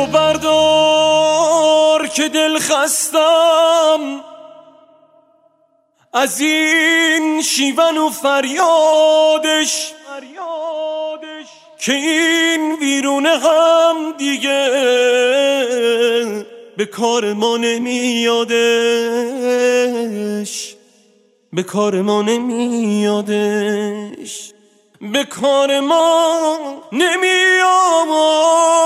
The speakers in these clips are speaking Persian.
بردار که دل خستم از این شیون و فریادش، که این ویرونه هم دیگه به کار ما نمیادش، به کار ما نمیادش، به کار ما نمیادش.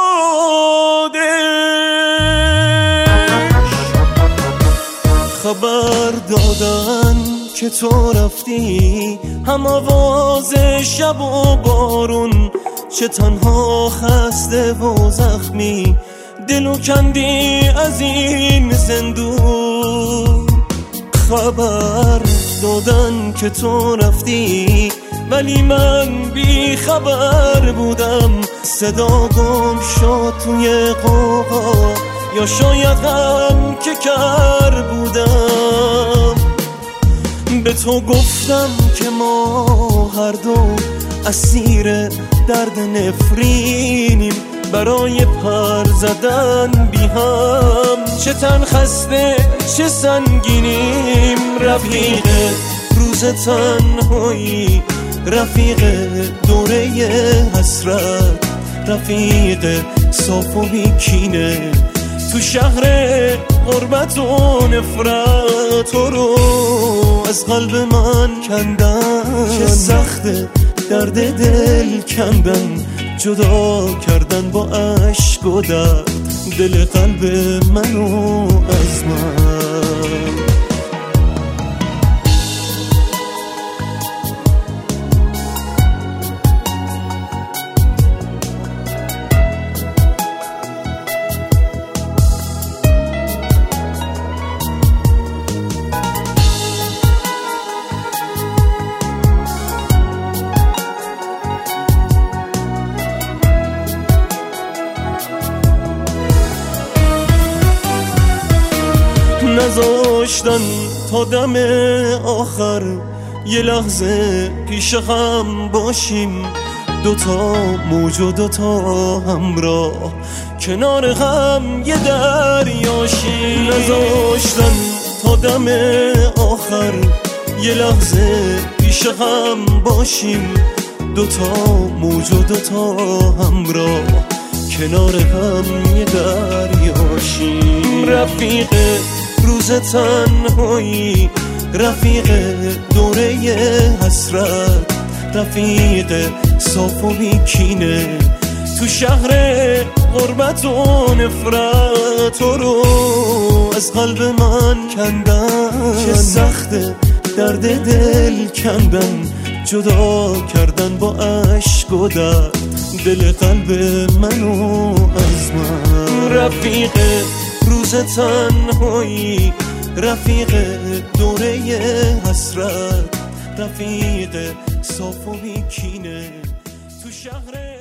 خبر دادن که تو رفتی، هم آواز شب و بارون، چه تنها خسته و زخمی دلو کندی از این زندون. خبر دادن که تو رفتی ولی من بی خبر بودم، صدا گم شد توی قوقا، یا شاید هم که کر بودم. به تو گفتم که ما هر دو اسیر درد نفرینیم، برای پر زدن بی هم چه تن خسته چه سنگینیم. رفیق روز تنهایی، رفیق دوره حسرت، رفیق صاف و بیکینه تو شهر غربت و نفرت. تو رو از قلب من کندن، چه سخته درد دل کندن، جدا کردن با عشق و درد دل قلب منو از من. نذاشتن تا دم آخر یه لحظه پیش هم باشیم، دوتا موج و دوتا همراه کنار هم یه دریاشیم. نذاشتن تا دم آخر یه لحظه پیش هم باشیم، دوتا موج و دوتا همراه کنار هم یه دریاشیم. رفیق روز تنهایی، رفیق دوره حسرت، رفیق صاف و بیکینه تو شهر غربت و نفرت. تو رو از قلب من کندن، چه سخته درد دل کندن، جدا کردن با عشق و درد دل قلب منو از من. رفیق روز تنهایی، رفیق دوره حسرت، رفیق صاف و بیکینه تو شهر